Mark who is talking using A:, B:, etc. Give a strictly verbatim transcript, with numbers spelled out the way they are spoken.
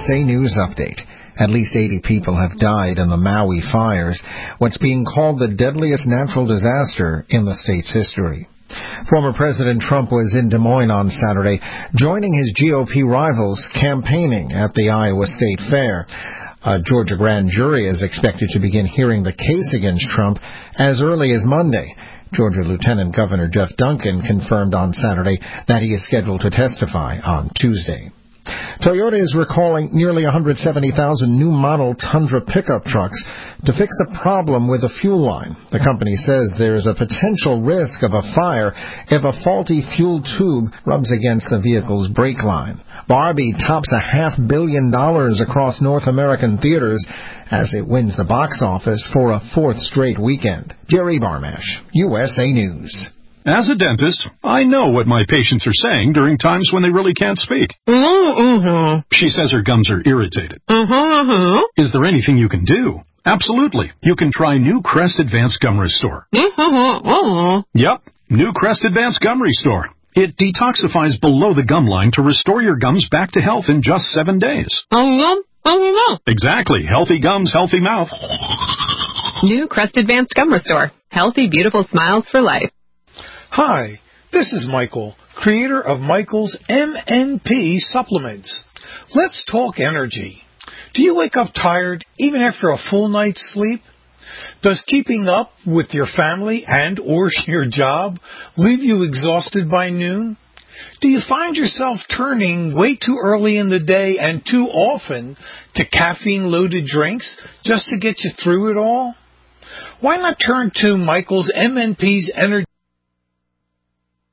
A: S A News Update. At least eighty people have died in the Maui fires, what's being called the deadliest natural disaster in the state's history. Former President Trump was in Des Moines on Saturday, joining his G O P rivals campaigning at the Iowa State Fair. A Georgia grand jury is expected to begin hearing the case against Trump as early as Monday. Georgia Lieutenant Governor Jeff Duncan confirmed on Saturday that he is scheduled to testify on Tuesday. Toyota is recalling nearly one hundred seventy thousand new model Tundra pickup trucks to fix a problem with the fuel line. The company says there is a potential risk of a fire if a faulty fuel tube rubs against the vehicle's brake line. Barbie tops a half billion dollars across North American theaters as it wins the box office for a fourth straight weekend. Jerry Barmash, U S A News.
B: As a dentist, I know what my patients are saying during times when they really can't speak.
C: Mm-hmm.
B: She says her gums are irritated.
C: Mm-hmm.
B: Is there anything you can do? Absolutely. You can try New Crest Advanced Gum Restore.
C: Mm-hmm.
B: Yep, New Crest Advanced Gum Restore. It detoxifies below the gum line to restore your gums back to health in just seven days.
C: Mm-hmm.
B: Exactly. Healthy gums, healthy mouth.
D: New Crest Advanced Gum Restore. Healthy, beautiful smiles for life.
E: Hi, this is Michael, creator of Michael's M N P supplements. Let's talk energy. Do you wake up tired even after a full night's sleep? Does keeping up with your family and or your job leave you exhausted by noon? Do you find yourself turning way too early in the day and too often to caffeine-loaded drinks just to get you through it all? Why not turn to Michael's M N P's Energy